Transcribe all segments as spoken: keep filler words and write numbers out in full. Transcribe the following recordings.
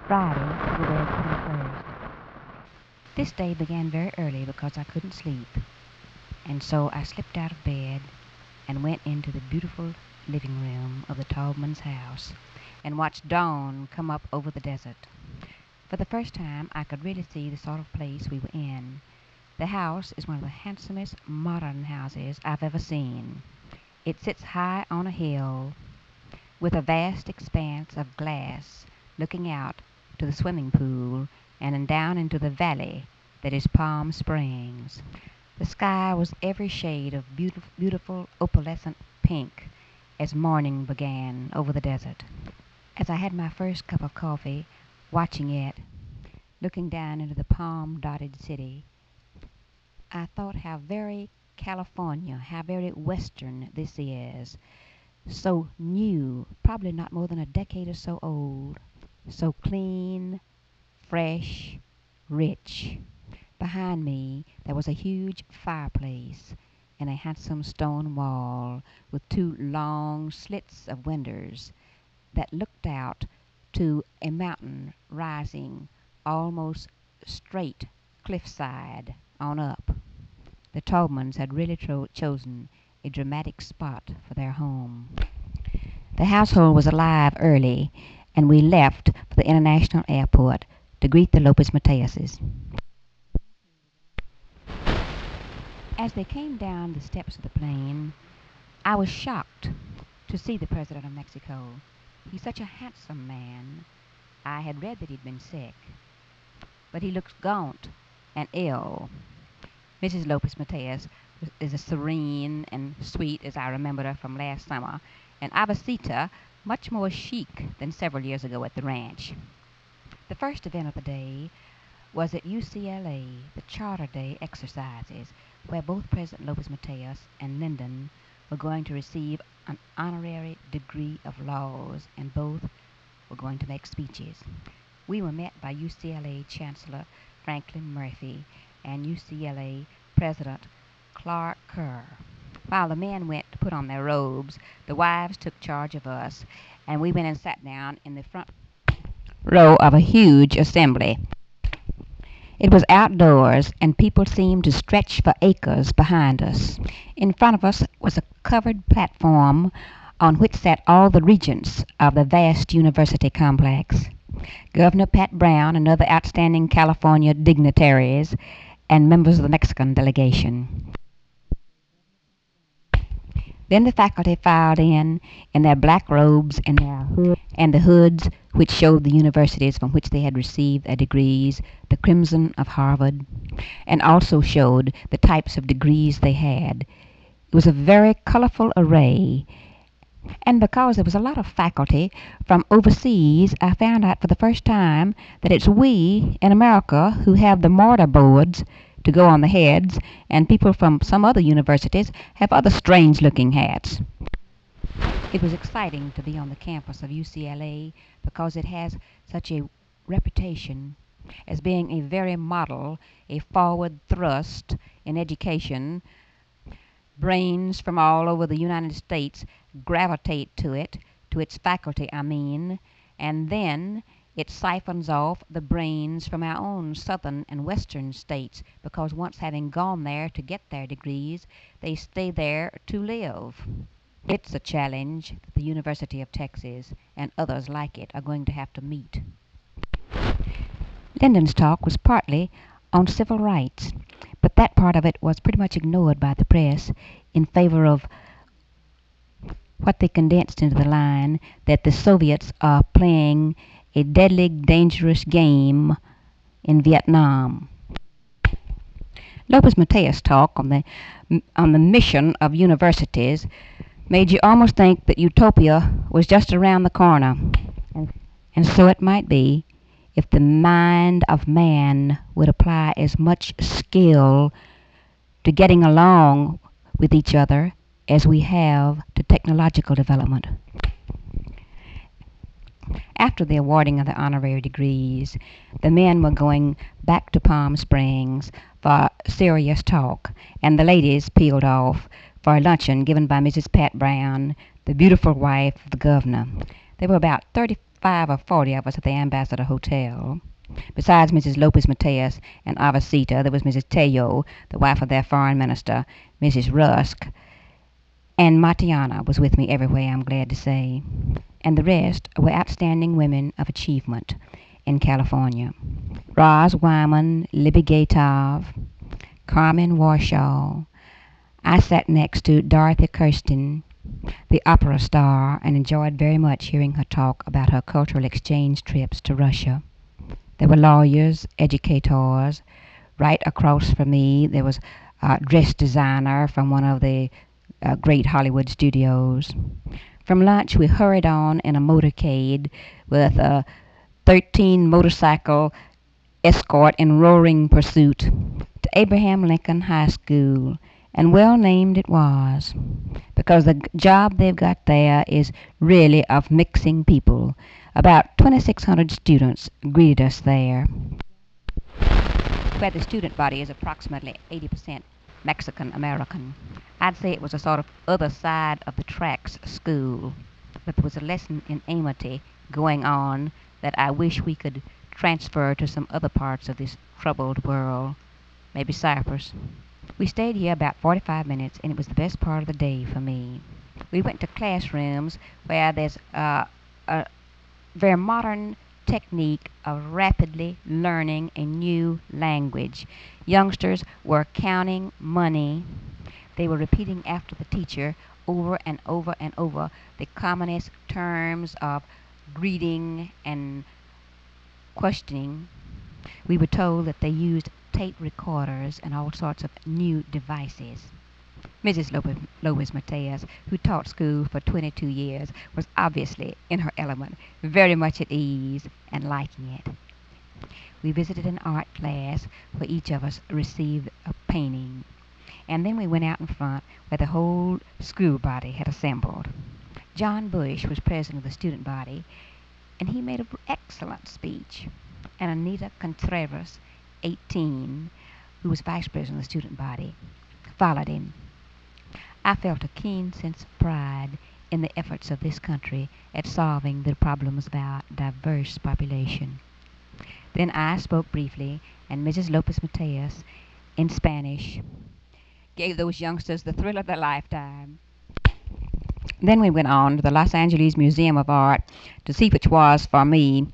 Friday through the twenty-first. This day began very early because I couldn't sleep, and so I slipped out of bed and went into the beautiful living room of the Taubman's house and watched dawn come up over the desert. For the first time, I could really see the sort of place we were in. The house is one of the handsomest modern houses I've ever seen. It sits high on a hill with a vast expanse of glass looking out to the swimming pool and down into the valley that is Palm Springs. The sky was every shade of beautiful, beautiful opalescent pink as morning began over the desert. As I had my first cup of coffee, watching it, looking down into the palm-dotted city, I thought how very California, how very Western this is. So new, probably not more than a decade or so old. So clean, fresh, rich. Behind me there was a huge fireplace and a handsome stone wall with two long slits of windows that looked out to a mountain rising almost straight cliffside on up. The Taubmans had really tro- chosen a dramatic spot for their home. The household was alive early, and we left for the international airport to greet the Lopez Mateuses. As they came down the steps of the plane, I was shocked to see the President of Mexico. He's such a handsome man. I had read that he'd been sick, but he looks gaunt and ill. Missus Lopez Mateus is as serene and sweet as I remembered her from last summer, and Avasita much more chic than several years ago at the ranch. The first event of the day was at U C L A, the Charter Day exercises, where both President Lopez Mateus and Lyndon were going to receive an honorary degree of laws, and both were going to make speeches. We were met by U C L A Chancellor Franklin Murphy and U C L A President Clark Kerr. While the men went to put on their robes, the wives took charge of us, and we went and sat down in the front row of a huge assembly. It was outdoors, and people seemed to stretch for acres behind us. In front of us was a covered platform on which sat all the regents of the vast university complex. Governor Pat Brown and other outstanding California dignitaries and members of the Mexican delegation. Then the faculty filed in in their black robes and their hood, and the hoods which showed the universities from which they had received their degrees, the crimson of Harvard, and also showed the types of degrees they had. It was a very colorful array, and because there was a lot of faculty from overseas, I found out for the first time that it's we in America who have the mortar boards to go on the heads, and people from some other universities have other strange-looking hats. It was exciting to be on the campus of U C L A because it has such a reputation as being a very model, a forward thrust in education. Brains from all over the United States gravitate to it, to its faculty, I mean, and then it siphons off the brains from our own southern and western states, because once having gone there to get their degrees, they stay there to live. It's a challenge that the University of Texas and others like it are going to have to meet. Lyndon's talk was partly on civil rights, but that part of it was pretty much ignored by the press in favor of what they condensed into the line that the Soviets are playing a deadly, dangerous game in Vietnam. Lopez Mateus' talk on the on the mission of universities made you almost think that utopia was just around the corner. And so it might be if the mind of man would apply as much skill to getting along with each other as we have to technological development. After the awarding of the honorary degrees, the men were going back to Palm Springs for serious talk, and the ladies peeled off for a luncheon given by Missus Pat Brown, the beautiful wife of the governor. There were about thirty-five or forty of us at the Ambassador Hotel. Besides Missus Lopez Mateus and Avasita, there was Missus Tejo, the wife of their foreign minister, Missus Rusk, and Matiana was with me everywhere, I'm glad to say. And the rest were outstanding women of achievement in California. Roz Wyman, Libby Gatov, Carmen Warshaw. I sat next to Dorothy Kirsten, the opera star, and enjoyed very much hearing her talk about her cultural exchange trips to Russia. There were lawyers, educators. Right across from me, there was a dress designer from one of the uh, great Hollywood studios. From lunch, we hurried on in a motorcade with a thirteen motorcycle escort in roaring pursuit to Abraham Lincoln High School, and well named it was, because the job they've got there is really of mixing people. About twenty-six hundred students greeted us there, where the student body is approximately eighty percent Mexican American. I'd say it was a sort of other side of the tracks school, but there was a lesson in amity going on that I wish we could transfer to some other parts of this troubled world, maybe Cyprus. We stayed here about forty-five minutes, and it was the best part of the day for me. We went to classrooms where there's uh, a very modern technique of rapidly learning a new language. Youngsters were counting money. They were repeating after the teacher over and over and over the commonest terms of greeting and questioning. We were told that they used tape recorders and all sorts of new devices. Missus Lopez, Lopez Mateus, who taught school for twenty-two years, was obviously in her element, very much at ease and liking it. We visited an art class where each of us received a painting, and then we went out in front where the whole school body had assembled. John Bush was president of the student body, and he made an excellent speech, and Anita Contreras, eighteen, who was vice president of the student body, followed him. I felt a keen sense of pride in the efforts of this country at solving the problems of our diverse population. Then I spoke briefly, and Missus Lopez Mateus, in Spanish, gave those youngsters the thrill of their lifetime. Then we went on to the Los Angeles Museum of Art to see which was, for me,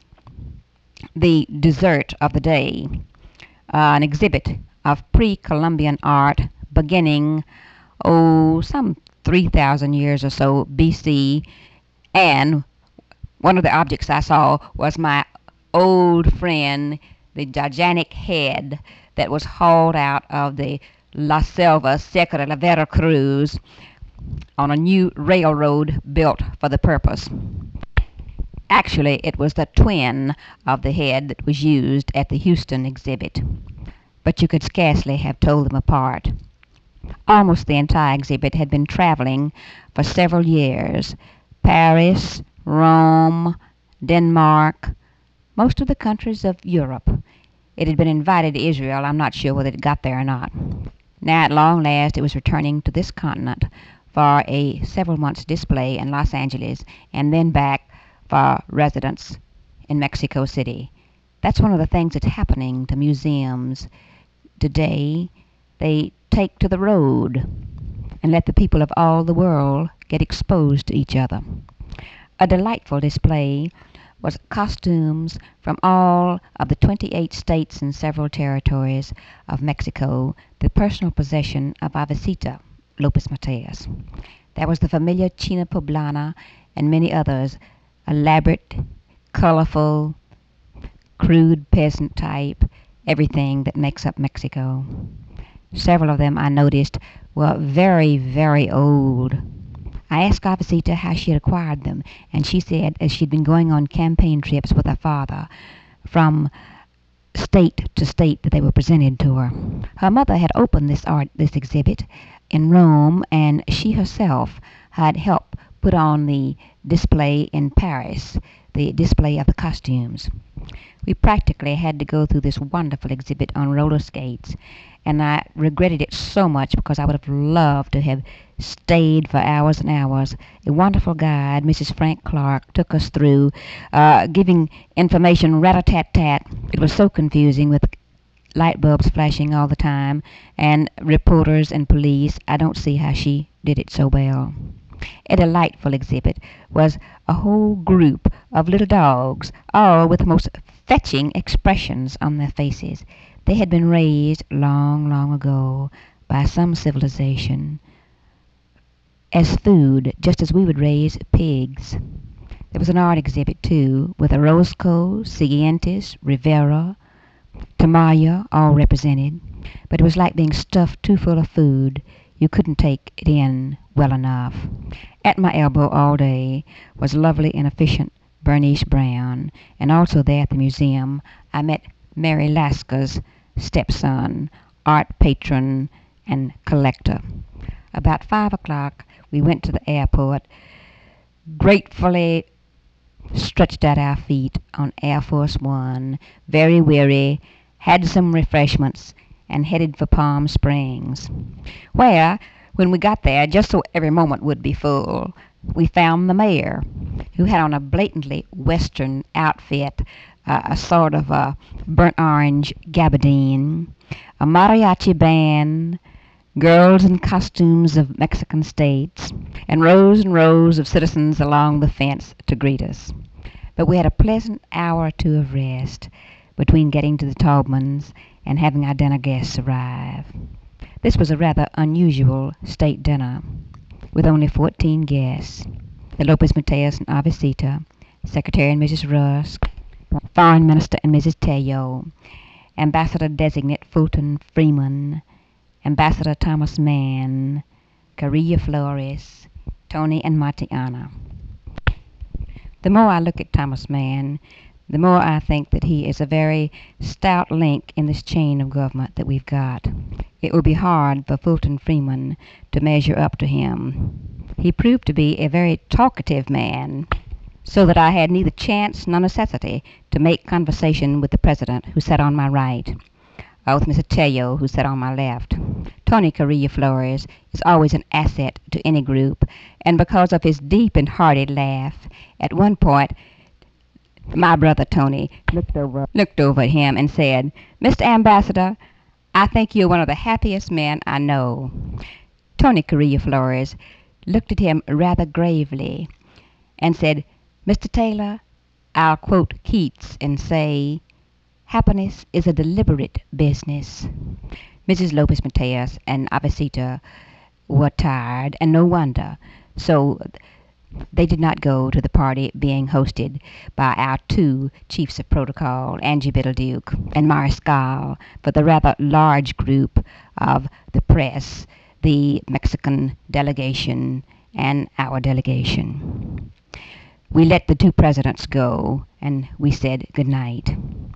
the dessert of the day, uh, an exhibit of pre-Columbian art beginning, oh, some three thousand years or so B C, and one of the objects I saw was my old friend, the gigantic head that was hauled out of the La Selva Seca de la Veracruz on a new railroad built for the purpose. Actually, it was the twin of the head that was used at the Houston exhibit, but you could scarcely have told them apart. Almost the entire exhibit had been traveling for several years. Paris, Rome, Denmark, most of the countries of Europe. It had been invited to Israel. I'm not sure whether it got there or not. Now, at long last, it was returning to this continent for a several months display in Los Angeles, and then back for residence in Mexico City. That's one of the things that's happening to museums today. They take to the road and let the people of all the world get exposed to each other. A delightful display was costumes from all of the twenty-eight states and several territories of Mexico, the personal possession of Avasita Lopez Mateus. There was the familiar China Poblana and many others, elaborate, colorful, crude peasant type, everything that makes up Mexico. Several of them, I noticed, were very, very old. I asked Avasita how she had acquired them, and she said as she'd been going on campaign trips with her father from state to state that they were presented to her. Her mother had opened this art, this exhibit in Rome, and she herself had helped put on the display in Paris, the display of the costumes. We practically had to go through this wonderful exhibit on roller skates, and I regretted it so much because I would have loved to have stayed for hours and hours. A wonderful guide, Missus Frank Clark, took us through, uh, giving information rat-a-tat-tat. It was so confusing with light bulbs flashing all the time, and reporters and police. I don't see how she did it so well. A delightful exhibit was a whole group of little dogs, all with the most fetching expressions on their faces. They had been raised long, long ago by some civilization as food, just as we would raise pigs. There was an art exhibit, too, with Orozco, Siguientes, Rivera, Tamayo, all represented, but it was like being stuffed too full of food. You couldn't take it in well enough. At my elbow all day was lovely and efficient Bernice Brown, and also there at the museum I met Mary Lasker's stepson, art patron and collector. About five o'clock we went to the airport, gratefully stretched at our feet on Air Force One, very weary, had some refreshments, and headed for Palm Springs, where, when we got there, just so every moment would be full, we found the mayor, who had on a blatantly Western outfit, uh, a sort of a burnt orange gabardine, a mariachi band, girls in costumes of Mexican states, and rows and rows of citizens along the fence to greet us. But we had a pleasant hour or two of rest between getting to the Taubmans and having our dinner guests arrive. This was a rather unusual state dinner, with only fourteen guests: the Lopez Mateos and Avesita, Secretary and Missus Rusk, Foreign Minister and Missus Tello, Ambassador-designate Fulton Freeman, Ambassador Thomas Mann, Carrillo Flores, Tony and Martiana. The more I look at Thomas Mann, the more I think that he is a very stout link in this chain of government that we've got. It will be hard for Fulton Freeman to measure up to him. He proved to be a very talkative man, so that I had neither chance nor necessity to make conversation with the president, who sat on my right, or with Mister Tello, who sat on my left. Tony Carrillo Flores is always an asset to any group, and because of his deep and hearty laugh, at one point my brother Tony looked over, looked over at him and said, "Mister Ambassador, I think you're one of the happiest men I know." Tony Carrillo Flores looked at him rather gravely and said, "Mister Taylor, I'll quote Keats and say, 'Happiness is a deliberate business.'" Missus Lopez Mateos and Avesita were tired, and no wonder, so they did not go to the party being hosted by our two chiefs of protocol, Angie Biddleduke and Mariscal, for the rather large group of the press, the Mexican delegation, and our delegation. We let the two presidents go, and we said good night.